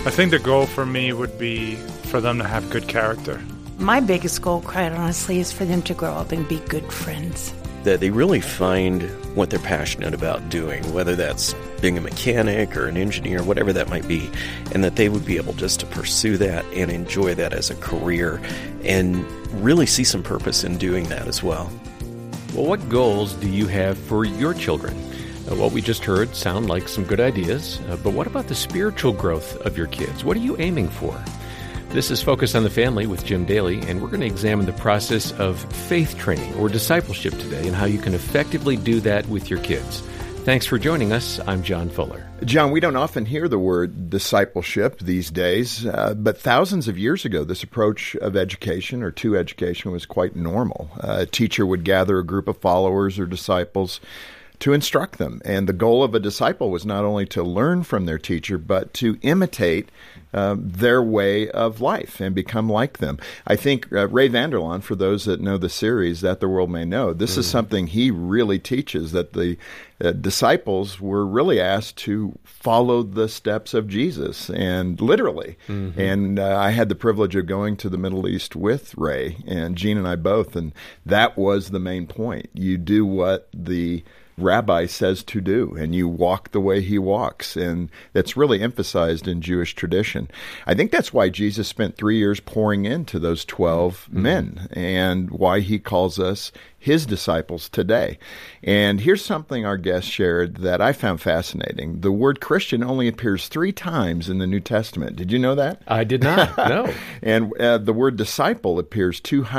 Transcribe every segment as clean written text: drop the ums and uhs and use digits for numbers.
I think the goal for me would be for them to have good character. My biggest goal, quite honestly, is for them to grow up and be good friends. That they really find what they're passionate about doing, whether that's being a mechanic or an engineer, whatever that might be, and that they would be able just to pursue that and enjoy that as a career and really see some purpose in doing that as well. Well, what goals do you have for your children? What we just heard sound like some good ideas, but what about the spiritual growth of your kids? What are you aiming for? This is Focus on the Family with Jim Daly, and we're going to examine the process of faith training or discipleship today and how you can effectively do that with your kids. Thanks for joining us. I'm John Fuller. John, we don't often hear the word discipleship these days, but thousands of years ago, this approach of education or to education was quite normal. A teacher would gather a group of followers or disciples to instruct them. And the goal of a disciple was not only to learn from their teacher, but to imitate their way of life and become like them. I think Ray Vander Laan, for those that know the series, That the World May Know, this is something he really teaches, that the disciples were really asked to follow the steps of Jesus, and literally. And I had the privilege of going to the Middle East with Ray, and Gene and I both, and that was the main point. You do what the rabbi says to do, and you walk the way he walks, and that's really emphasized in Jewish tradition. I think that's why Jesus spent 3 years pouring into those 12 men, and why he calls us his disciples today. And here's something our guest shared that I found fascinating. The word Christian only appears 3 times in the New Testament. Did you know that? I did not, no. And the word disciple appears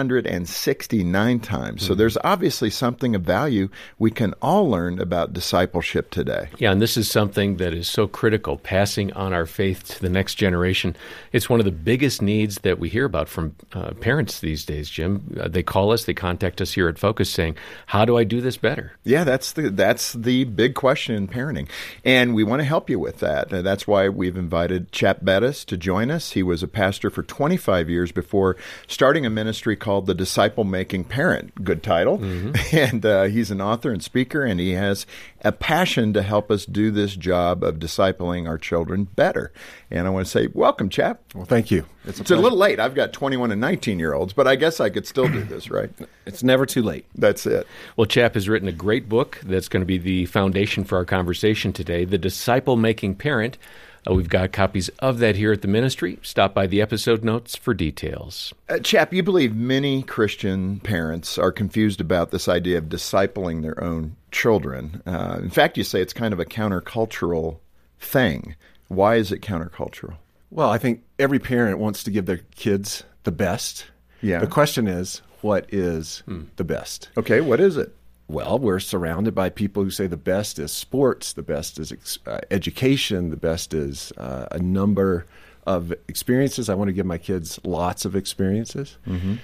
269 times. So there's obviously something of value we can all learn about discipleship today. Yeah, and this is something that is so critical, passing on our faith to the next generation. It's one of the biggest needs that we hear about from parents these days, Jim. They call us, they contact us here at Focus saying, how do I do this better? Yeah, that's the big question in parenting. And we want to help you with that. And that's why we've invited Chap Bettis to join us. He was a pastor for 25 years before starting a ministry called The Disciple Making Parent. Good title. And he's an author and speaker, and he has a passion to help us do this job of discipling our children better. And I want to say, welcome, Chap. Well, thank you. It's a little late. I've got 21 and 19-year-olds, but I guess I could still do this, right? It's never too late. That's it. Well, Chap has written a great book that's going to be the foundation for our conversation today, The Disciple Making Parent. We've got copies of that here at the ministry. Stop by the episode notes for details. Chap, you believe many Christian parents are confused about this idea of discipling their own children. In fact, you say it's kind of a countercultural thing. Why is it countercultural? Well, I think every parent wants to give their kids the best. Yeah. The question is, what is the best? Okay, what is it? Well, we're surrounded by people who say the best is sports, the best is education, the best is a number of experiences. I want to give my kids lots of experiences.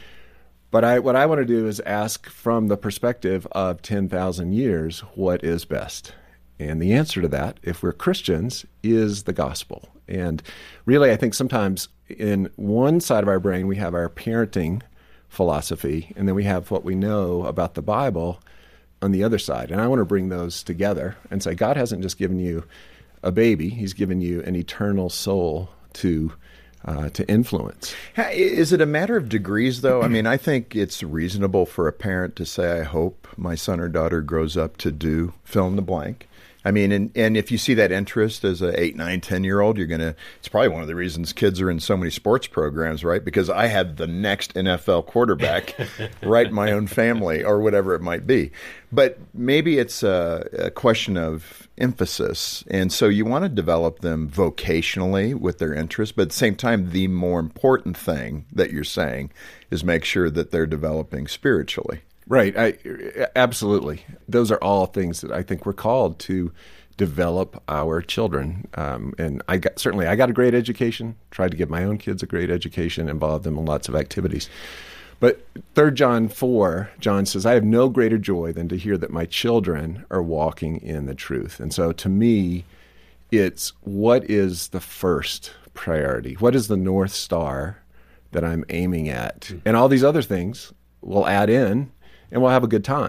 But what I want to do is ask from the perspective of 10,000 years, what is best? And the answer to that, if we're Christians, is the gospel. And really, I think sometimes in one side of our brain, we have our parenting philosophy, and then we have what we know about the Bible on the other side. And I want to bring those together and say, God hasn't just given you a baby, he's given you an eternal soul to influence. Is it a matter of degrees, though? I mean, I think it's reasonable for a parent to say, I hope my son or daughter grows up to do fill in the blank. I mean, and if you see that interest as a 8, 9, 10-year-old, it's probably one of the reasons kids are in so many sports programs, right? Because I had the next NFL quarterback right in my own family or whatever it might be. But maybe it's a question of emphasis. And so you want to develop them vocationally with their interests, but at the same time, the more important thing that you're saying is make sure that they're developing spiritually. Right. Absolutely. Those are all things that I think we're called to develop our children. And I got a great education, tried to give my own kids a great education, involved them in lots of activities. But 3 John 4, John says, I have no greater joy than to hear that my children are walking in the truth. And so to me, it's what is the first priority? What is the North Star that I'm aiming at? And all these other things will add in, and we'll have a good time.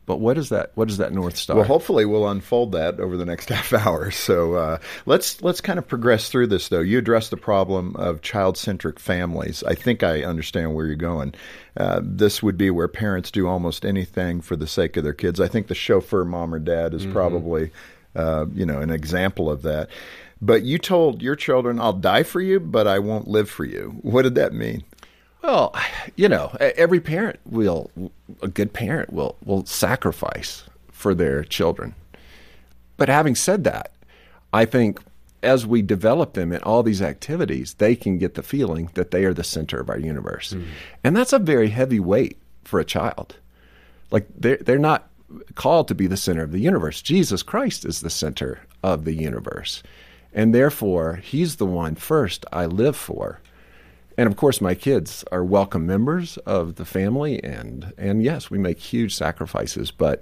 But what is that North Star? Well, hopefully we'll unfold that over the next half hour. So let's kind of progress through this, though. You addressed the problem of child-centric families. I think I understand where you're going. This would be where parents do almost anything for the sake of their kids. I think the chauffeur mom or dad is probably an example of that. But you told your children, I'll die for you, but I won't live for you. What did that mean? Well, every parent a good parent will sacrifice for their children. But having said that, I think as we develop them in all these activities, they can get the feeling that they are the center of our universe. And that's a very heavy weight for a child. Like they're not called to be the center of the universe. Jesus Christ is the center of the universe. And therefore, he's the one first I live for. And of course, my kids are welcome members of the family, and yes, we make huge sacrifices. But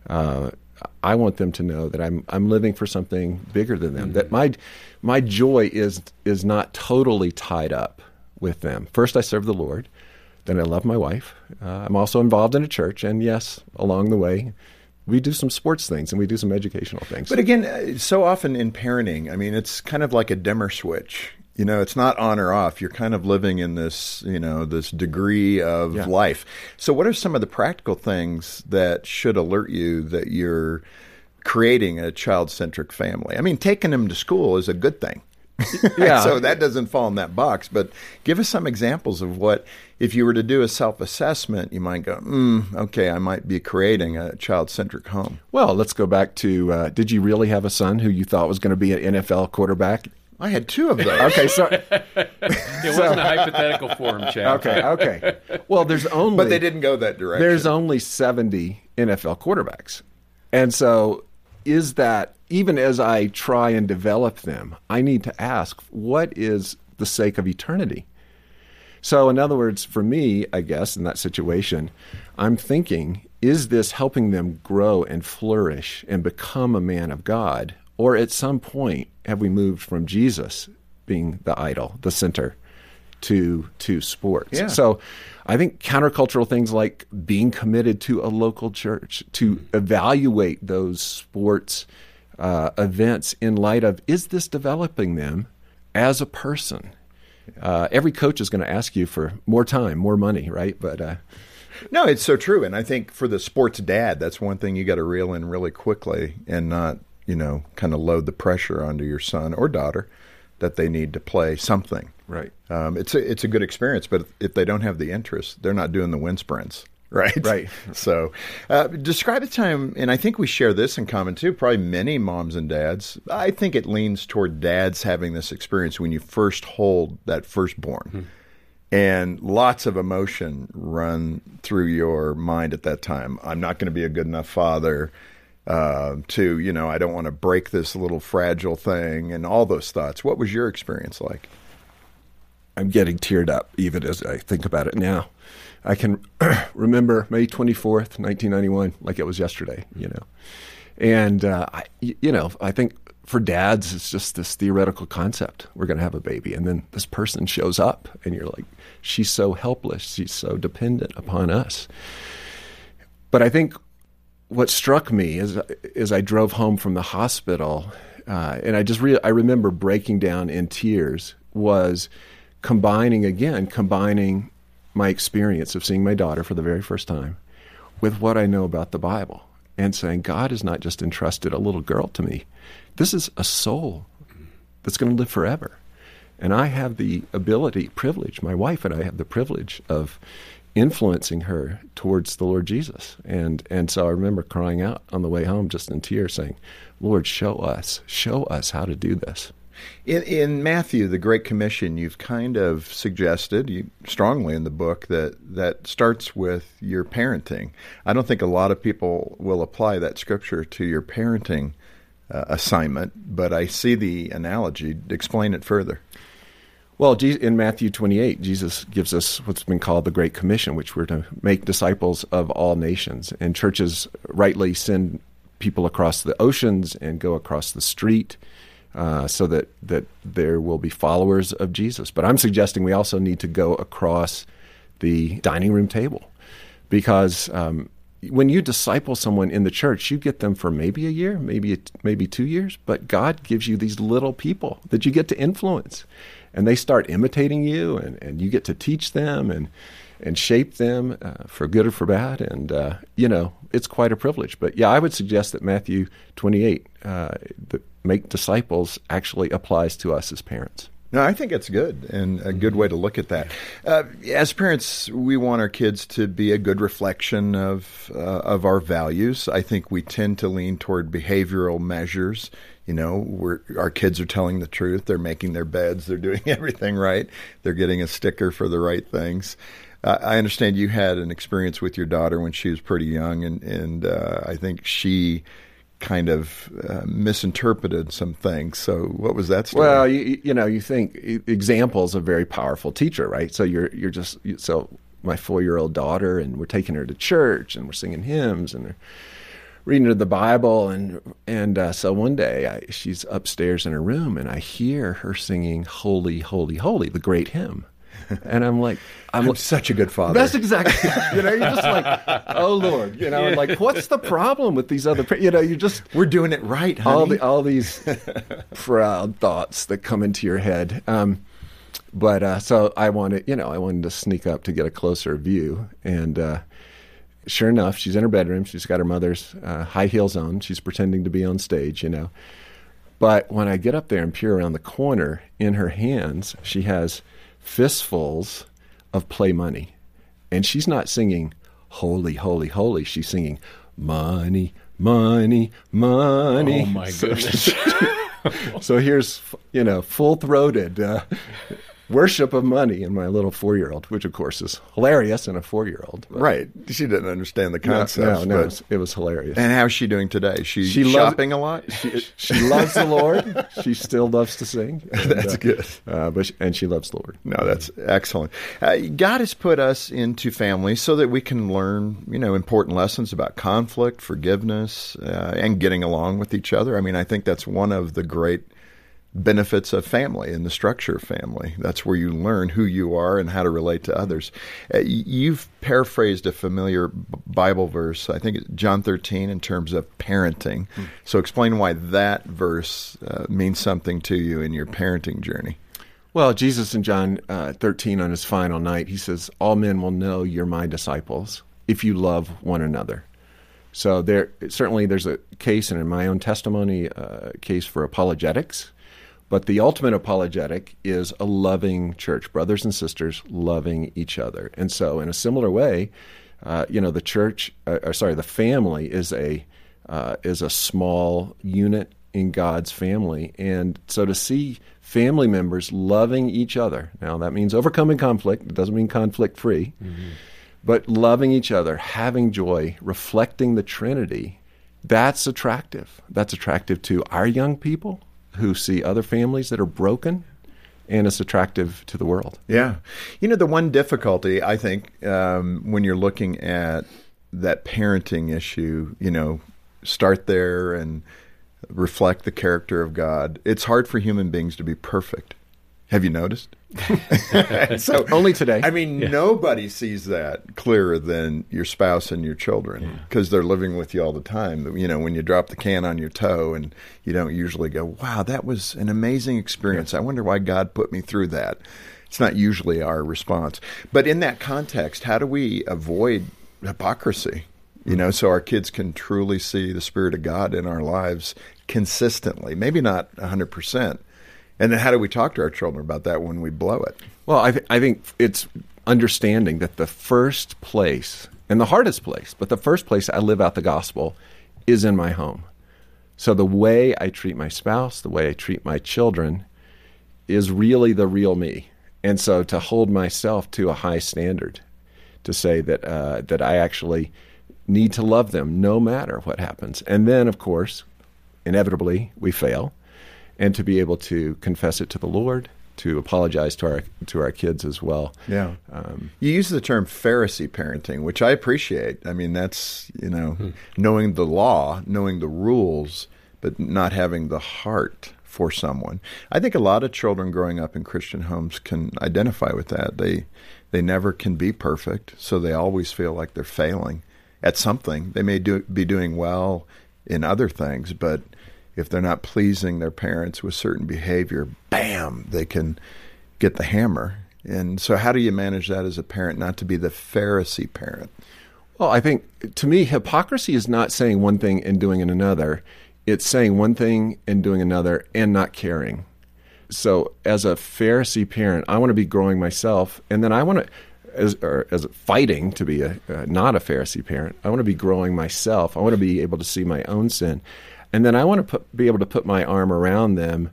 I want them to know that I'm living for something bigger than them. That my joy is not totally tied up with them. First, I serve the Lord. Then I love my wife. I'm also involved in a church, and yes, along the way, we do some sports things and we do some educational things. But again, so often in parenting, I mean, it's kind of like a dimmer switch. It's not on or off. You're kind of living in this, this degree of life. So what are some of the practical things that should alert you that you're creating a child-centric family? I mean, taking them to school is a good thing. Yeah. So that doesn't fall in that box. But give us some examples of what, if you were to do a self-assessment, you might go, okay, I might be creating a child-centric home. Well, let's go back to, did you really have a son who you thought was going to be an NFL quarterback? I had two of those. Okay, so it wasn't a hypothetical for him, Chad. Okay. Well, but they didn't go that direction. There's only 70 NFL quarterbacks. And so is that, even as I try and develop them, I need to ask, what is the sake of eternity? So in other words, for me, I guess, in that situation, I'm thinking, is this helping them grow and flourish and become a man of God? Or at some point, have we moved from Jesus being the idol, the center, to sports? Yeah. So I think countercultural things like being committed to a local church, to evaluate those sports events in light of, is this developing them as a person? Every coach is going to ask you for more time, more money, right? But no, it's so true. And I think for the sports dad, that's one thing you got to reel in really quickly and not kind of load the pressure onto your son or daughter that they need to play something. Right. It's a good experience, but if they don't have the interest, they're not doing the wind sprints. Right. Right. So describe a time, and I think we share this in common too, probably many moms and dads. I think it leans toward dads having this experience when you first hold that firstborn. And lots of emotion run through your mind at that time. I'm not going to be a good enough father. I don't want to break this little fragile thing, and all those thoughts. What was your experience like? I'm getting teared up even as I think about it now. I can remember May 24th, 1991, like it was yesterday, And, I think for dads, it's just this theoretical concept. We're going to have a baby. And then this person shows up, and you're like, she's so helpless. She's so dependent upon us. But I think what struck me as I drove home from the hospital, and I remember breaking down in tears, was combining my experience of seeing my daughter for the very first time with what I know about the Bible, and saying, God has not just entrusted a little girl to me. This is a soul that's going to live forever. And I have the privilege, my wife and I have the privilege of influencing her towards the Lord Jesus. And so I remember crying out on the way home, just in tears, saying, Lord, show us how to do this. In Matthew, the Great Commission, you've kind of suggested strongly in the book that starts with your parenting. I don't think a lot of people will apply that scripture to your parenting assignment, but I see the analogy. Explain it further. Well, in Matthew 28, Jesus gives us what's been called the Great Commission, which we're to make disciples of all nations. And churches rightly send people across the oceans and go across the street so that there will be followers of Jesus. But I'm suggesting we also need to go across the dining room table, because when you disciple someone in the church, you get them for maybe a year, maybe 2 years, but God gives you these little people that you get to influence, and they start imitating you, and you get to teach them and shape them for good or for bad, and it's quite a privilege. But yeah, I would suggest that Matthew 28, that make disciples, actually applies to us as parents. No, I think it's good, and a good way to look at that. As parents, we want our kids to be a good reflection of our values. I think we tend to lean toward behavioral measures. Our kids are telling the truth. They're making their beds. They're doing everything right. They're getting a sticker for the right things. I understand you had an experience with your daughter when she was pretty young, and I think she kind of misinterpreted some things. So what was that story? Well, you think example's a very powerful teacher, right? So so my 4-year-old daughter, and we're taking her to church, and we're singing hymns, and reading her the Bible, and so one day she's upstairs in her room, and I hear her singing "Holy, Holy, Holy," the great hymn. And I'm such a good father. That's exactly, you're just like, oh Lord, and like, what's the problem with these other, we're doing it right, honey. All these proud thoughts that come into your head. But so I wanted to sneak up to get a closer view, and sure enough, she's in her bedroom. She's got her mother's high heels on. She's pretending to be on stage, But when I get up there and peer around the corner, in her hands, she has fistfuls of play money. And she's not singing, "Holy, holy, holy." She's singing, "Money, money, money." Oh, my goodness. So here's, full-throated worship of money in my little 4-year-old, which, of course, is hilarious in a 4-year-old. Right. She didn't understand the concept. No, it was hilarious. And how's she doing today? She shopping a lot? She loves the Lord. She still loves to sing. And, that's good. And she loves the Lord. No, that's excellent. God has put us into families so that we can learn, important lessons about conflict, forgiveness, and getting along with each other. I mean, I think that's one of the great benefits of family and the structure of family. That's where you learn who you are and how to relate to others. You've paraphrased a familiar Bible verse, I think it's John 13, in terms of parenting. So explain why that verse means something to you in your parenting journey. Well, Jesus in John 13 on his final night, he says, "All men will know you're my disciples if you love one another." So there's a case, and in my own testimony, a case for apologetics. But the ultimate apologetic is a loving church, brothers and sisters loving each other. And so in a similar way, the family is a small unit in God's family. And so to see family members loving each other, now that means overcoming conflict. It doesn't mean conflict-free. Mm-hmm. But loving each other, having joy, reflecting the Trinity, that's attractive. That's attractive to our young people who see other families that are broken, and it's attractive to the world. Yeah. The one difficulty, I think, when you're looking at that parenting issue, start there and reflect the character of God. It's hard for human beings to be perfect. Have you noticed? So only today. I mean, Nobody sees that clearer than your spouse and your children, because they're living with you all the time. When you drop the can on your toe, and you don't usually go, "Wow, that was an amazing experience. I wonder why God put me through that." It's not usually our response. But in that context, how do we avoid hypocrisy? So our kids can truly see the Spirit of God in our lives consistently, maybe not 100%. And then how do we talk to our children about that when we blow it? Well, I think it's understanding that the first place, and the hardest place, but the first place I live out the gospel is in my home. So the way I treat my spouse, the way I treat my children is really the real me. And so to hold myself to a high standard, to say that I actually need to love them no matter what happens. And then, of course, inevitably, we fail. And to be able to confess it to the Lord, to apologize to our kids as well. Yeah. You use the term Pharisee parenting, which I appreciate. I mean, that's, knowing the law, knowing the rules, but not having the heart for someone. I think a lot of children growing up in Christian homes can identify with that. They never can be perfect, so they always feel like they're failing. at something. They may be doing well in other things, but if they're not pleasing their parents with certain behavior, bam, they can get the hammer. And so how do you manage that as a parent, not to be the Pharisee parent? Well, I think, to me, hypocrisy is not saying one thing and doing another. It's saying one thing and doing another and not caring. So as a Pharisee parent, I want to be growing myself, and then I want to, as fighting to be not a Pharisee parent, I want to be growing myself. I want to be able to see my own sin. And then I want to be able to put my arm around them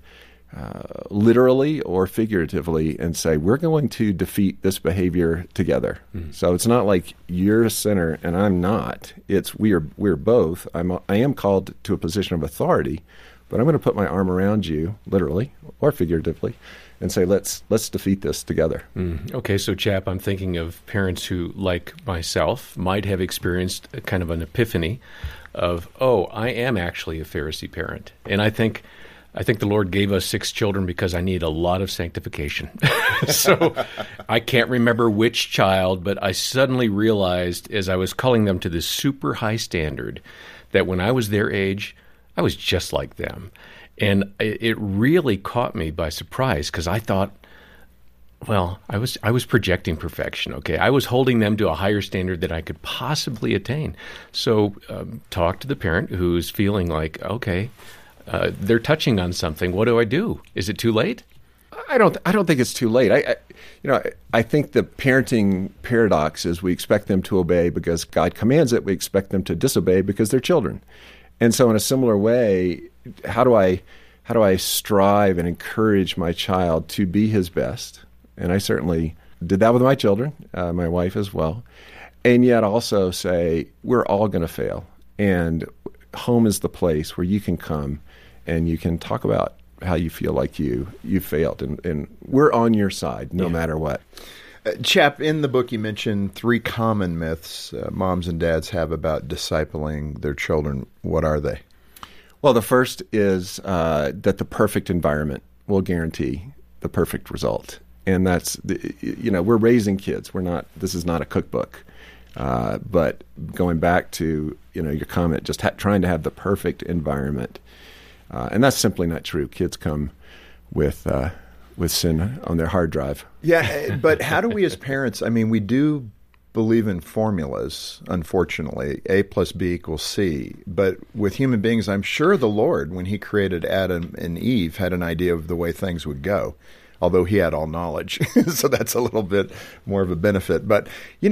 literally or figuratively and say, we're going to defeat this behavior together. Mm-hmm. So it's not like you're a sinner and I'm not. It's we're both. I am called to a position of authority, but I'm going to put my arm around you, literally or figuratively, and say, let's defeat this together. Mm. Okay, so Chap, I'm thinking of parents who, like myself, might have experienced a kind of an epiphany of, oh, I am actually a Pharisee parent. And I think the Lord gave us 6 children because I need a lot of sanctification. So I can't remember which child, but I suddenly realized as I was calling them to this super high standard that when I was their age, I was just like them. And it really caught me by surprise because I thought, well, I was projecting perfection, okay? I was holding them to a higher standard than I could possibly attain. So talk to the parent who's feeling like, okay, they're touching on something. What do I do? Is it too late? I don't think it's too late. I think the parenting paradox is we expect them to obey because God commands it. We expect them to disobey because they're children. And so in a similar way, how do I strive and encourage my child to be his best? And I certainly did that with my children, my wife as well. And yet also say, we're all going to fail. And home is the place where you can come and you can talk about how you feel like you failed. And we're on your side no matter what. Chap, in the book you mentioned 3 common myths moms and dads have about discipling their children. What are they? Well, the first is that the perfect environment will guarantee the perfect result. And that's, we're raising kids. This is not a cookbook. But going back to, your comment, just trying to have the perfect environment. And that's simply not true. Kids come with sin on their hard drive. Yeah, but how do we as parents, we do believe in formulas, unfortunately. A plus B equals C. But with human beings, I'm sure the Lord, when he created Adam and Eve, had an idea of the way things would go, although he had all knowledge. So that's a little bit more of a benefit. But,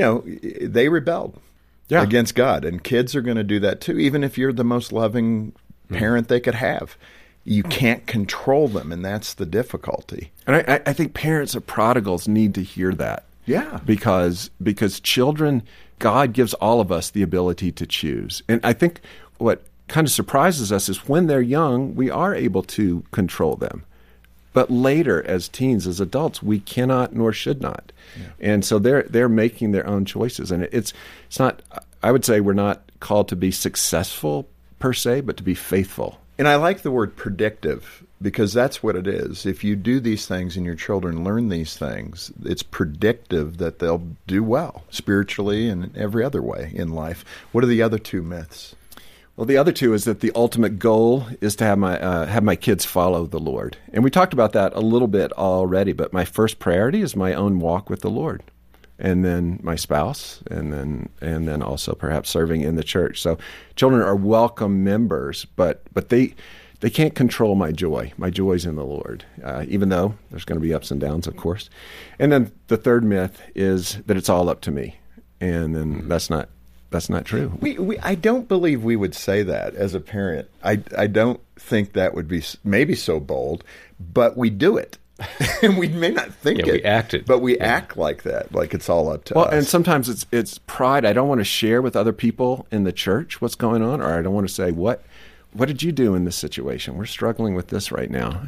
they rebelled against God. And kids are going to do that too, even if you're the most loving parent they could have. You can't control them, and that's the difficulty. And I think parents of prodigals need to hear that. Yeah. Because children, God gives all of us the ability to choose. And I think what kind of surprises us is when they're young, we are able to control them. But later, as teens, as adults, we cannot nor should not. Yeah. And so they're making their own choices. And it's not, I would say we're not called to be successful per se, but to be faithful. And I like the word predictive because that's what it is. If you do these things and your children learn these things, it's predictive that they'll do well spiritually and every other way in life. What are the other 2 myths? Well, the other 2 is that the ultimate goal is to have my kids follow the Lord. And we talked about that a little bit already, but my first priority is my own walk with the Lord. And then my spouse, and then also perhaps serving in the church. So children are welcome members, but they can't control my joy. My joy's in the Lord, even though there's going to be ups and downs, of course. And then the third myth is that it's all up to me, and then that's not true. I don't believe we would say that as a parent. I don't think that would be maybe so bold, but we do it. And we may not think we act it. But we act like that, like it's all up to us. Well, and sometimes it's pride. I don't want to share with other people in the church what's going on, or I don't want to say, what did you do in this situation? We're struggling with this right now.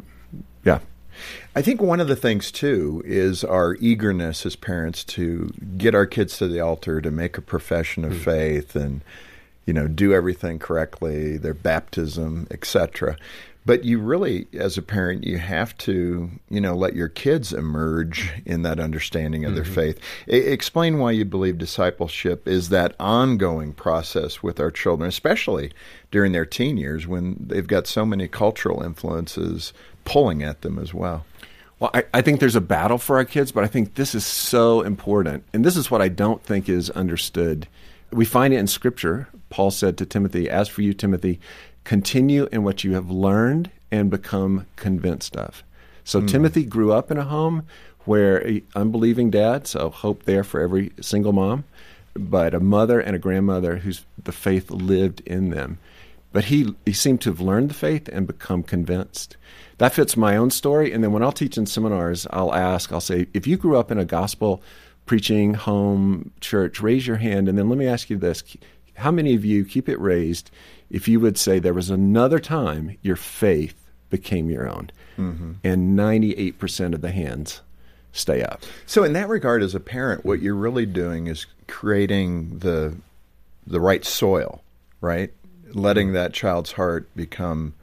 I think one of the things, too, is our eagerness as parents to get our kids to the altar, to make a profession of faith. And, do everything correctly, their baptism, etc. But you really, as a parent, you have to, let your kids emerge in that understanding of their faith. Explain why you believe discipleship is that ongoing process with our children, especially during their teen years when they've got so many cultural influences pulling at them as well. Well, I think there's a battle for our kids, but I think this is so important. And this is what I don't think is understood. We find it in Scripture. Paul said to Timothy, "As for you, Timothy, continue in what you have learned and become convinced of." So Timothy grew up in a home where an unbelieving dad, so hope there for every single mom, but a mother and a grandmother whose the faith lived in them. But he seemed to have learned the faith and become convinced. That fits my own story. And then when I'll teach in seminars, I'll say, if you grew up in a gospel preaching home church, raise your hand. And then let me ask you this. How many of you, keep it raised, if you would say there was another time your faith became your own? And 98% of the hands stay up. So in that regard, as a parent, what you're really doing is creating the right soil, right? Letting that child's heart become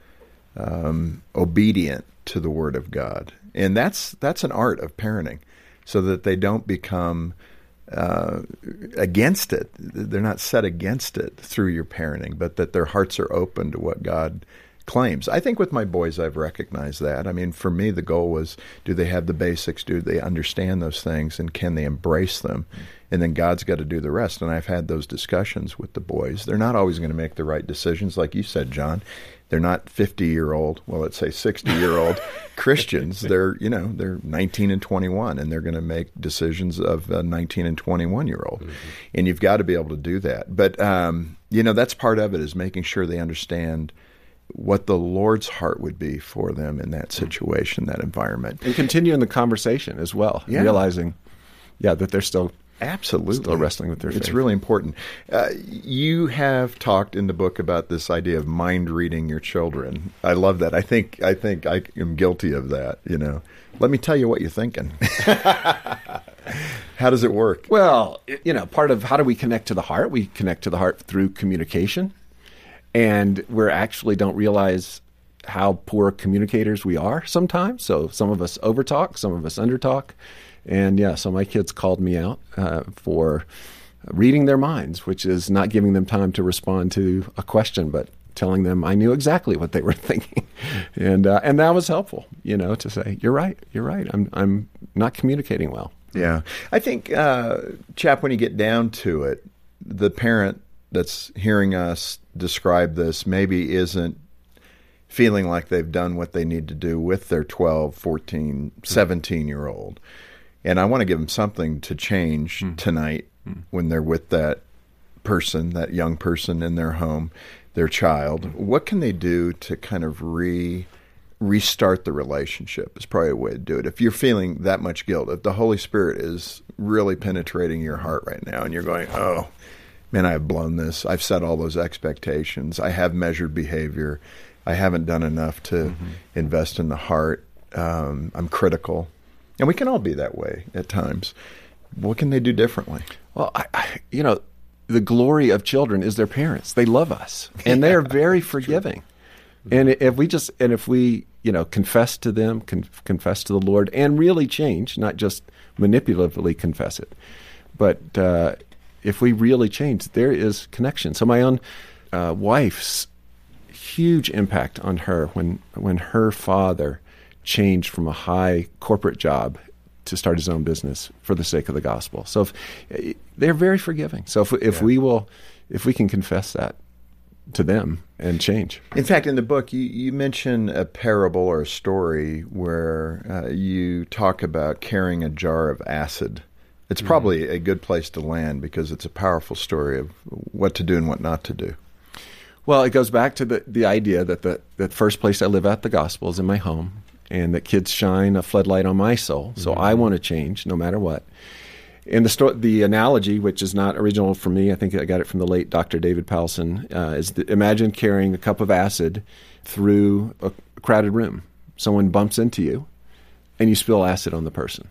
obedient to the Word of God. And that's an art of parenting, so that they don't become against it. They're not set against it through your parenting, but that their hearts are open to what God claims. I think with my boys, I've recognized that. I mean, for me, the goal was, do they have the basics? Do they understand those things? And can they embrace them? And then God's got to do the rest. And I've had those discussions with the boys. They're not always going to make the right decisions, like you said, John. They're not 50-year-old, well, let's say 60-year-old Christians. They're 19 and 21, and they're going to make decisions of a 19 and 21-year-old. And you've got to be able to do that. But, that's part of it, is making sure they understand what the Lord's heart would be for them in that situation, that environment. And continuing the conversation as well, realizing, that they're still wrestling with their faith. It's really important. You have talked in the book about this idea of mind reading your children. I love that. I think I am guilty of that. Let me tell you what you're thinking. How does it work? Well, part of how do we connect to the heart? We connect to the heart through communication. And we actually don't realize how poor communicators we are sometimes. So some of us overtalk, some of us undertalk. And so my kids called me out for reading their minds, which is not giving them time to respond to a question, but telling them I knew exactly what they were thinking. And that was helpful, to say, you're right. I'm not communicating well. Yeah. I think, Chap, when you get down to it, the parent that's hearing us describe this maybe isn't feeling like they've done what they need to do with their 12, 14, 17-year-old. And I want to give them something to change tonight when they're with that person, that young person in their home, their child. What can they do to kind of restart the relationship is probably a way to do it. If you're feeling that much guilt, if the Holy Spirit is really penetrating your heart right now and you're going, oh, man, I've blown this. I've set all those expectations. I have measured behavior. I haven't done enough to invest in the heart. I'm critical. And we can all be that way at times. What can they do differently? Well, the glory of children is their parents. They love us, and they are very forgiving. And if we confess to them, confess to the Lord, and really change, not just manipulatively confess it, but if we really change, there is connection. So my own wife's huge impact on her when her father changed from a high corporate job to start his own business for the sake of the gospel. So they're very forgiving. So if we can confess that to them and change. In fact, in the book, you mention a parable or a story where you talk about carrying a jar of acid. It's probably a good place to land because it's a powerful story of what to do and what not to do. Well, it goes back to the idea that the first place I live out the gospel is in my home, and that kids shine a floodlight on my soul. So I want to change no matter what. And the analogy, which is not original for me, I think I got it from the late Dr. David Powelson, is imagine carrying a cup of acid through a crowded room. Someone bumps into you, and you spill acid on the person.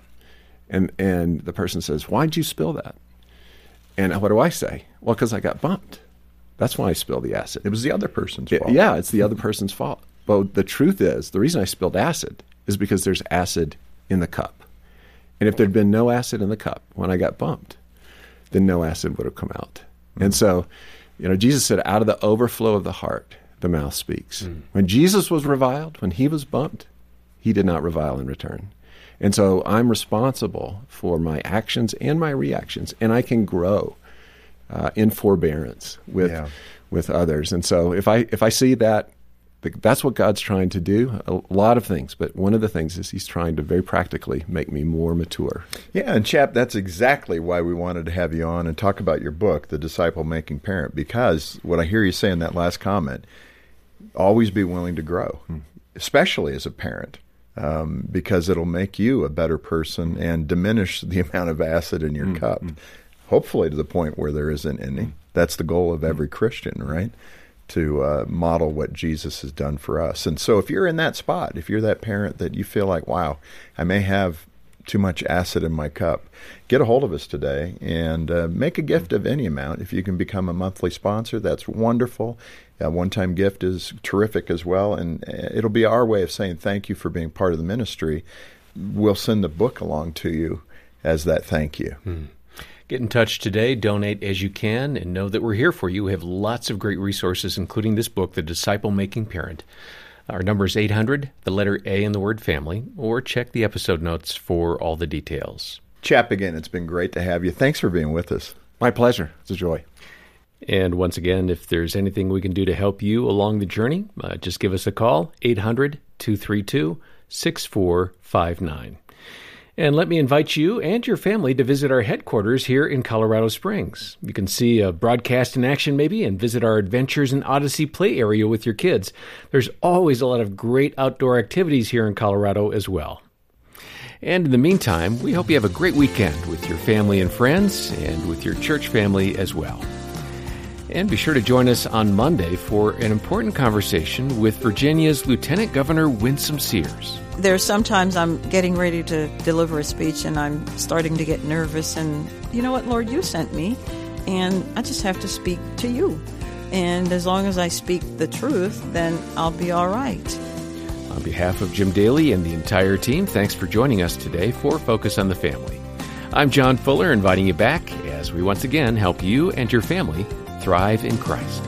And the person says, "Why'd you spill that?" And what do I say? Well, because I got bumped. That's why I spilled the acid. It was the other person's fault. Yeah, it's the other person's fault. But the truth is, the reason I spilled acid is because there's acid in the cup. And if there'd been no acid in the cup when I got bumped, then no acid would have come out. Mm. And so, Jesus said, out of the overflow of the heart, the mouth speaks. Mm. When Jesus was reviled, when he was bumped, he did not revile in return. And so I'm responsible for my actions and my reactions, and I can grow in forbearance with others. And so if I see that, that's what God's trying to do, a lot of things. But one of the things is he's trying to very practically make me more mature. Yeah, and Chap, that's exactly why we wanted to have you on and talk about your book, The Disciple-Making Parent, because what I hear you say in that last comment, always be willing to grow, especially as a parent, because it'll make you a better person and diminish the amount of acid in your cup, hopefully to the point where there isn't any. That's the goal of every Christian, right? To model what Jesus has done for us. And so if you're in that spot, if you're that parent that you feel like, wow, I may have too much acid in my cup, get a hold of us today and make a gift of any amount. If you can become a monthly sponsor, that's wonderful. A one-time gift is terrific as well, and it'll be our way of saying thank you for being part of the ministry. We'll send the book along to you as that thank you. Get in touch today, donate as you can, and know that we're here for you. We have lots of great resources, including this book, The Disciple-Making Parent. Our number is 800, the letter A in the word family, or check the episode notes for all the details. Chap, again, it's been great to have you. Thanks for being with us. My pleasure. It's a joy. And once again, if there's anything we can do to help you along the journey, just give us a call, 800-232-6459. And let me invite you and your family to visit our headquarters here in Colorado Springs. You can see a broadcast in action maybe and visit our Adventures in Odyssey play area with your kids. There's always a lot of great outdoor activities here in Colorado as well. And in the meantime, we hope you have a great weekend with your family and friends and with your church family as well. And be sure to join us on Monday for an important conversation with Virginia's Lieutenant Governor Winsome Sears. There's sometimes I'm getting ready to deliver a speech and I'm starting to get nervous and, you know what, Lord, you sent me and I just have to speak to you. And as long as I speak the truth, then I'll be all right. On behalf of Jim Daly and the entire team, thanks for joining us today for Focus on the Family. I'm John Fuller, inviting you back as we once again help you and your family thrive in Christ.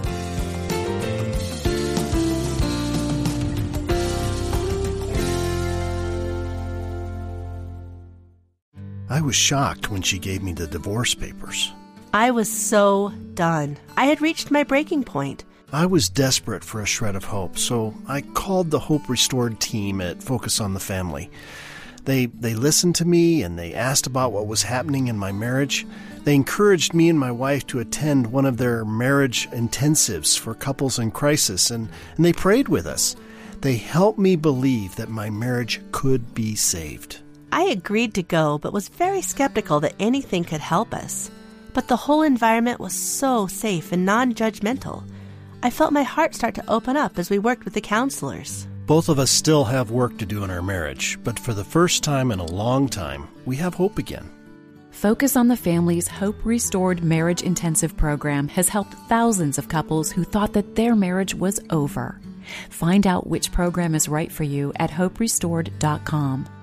I was shocked when she gave me the divorce papers. I was so done. I had reached my breaking point. I was desperate for a shred of hope, so I called the Hope Restored team at Focus on the Family. They listened to me and they asked about what was happening in my marriage. They encouraged me and my wife to attend one of their marriage intensives for couples in crisis, and they prayed with us. They helped me believe that my marriage could be saved. I agreed to go, but was very skeptical that anything could help us. But the whole environment was so safe and non-judgmental. I felt my heart start to open up as we worked with the counselors. Both of us still have work to do in our marriage, but for the first time in a long time, we have hope again. Focus on the Family's Hope Restored Marriage Intensive program has helped thousands of couples who thought that their marriage was over. Find out which program is right for you at hoperestored.com.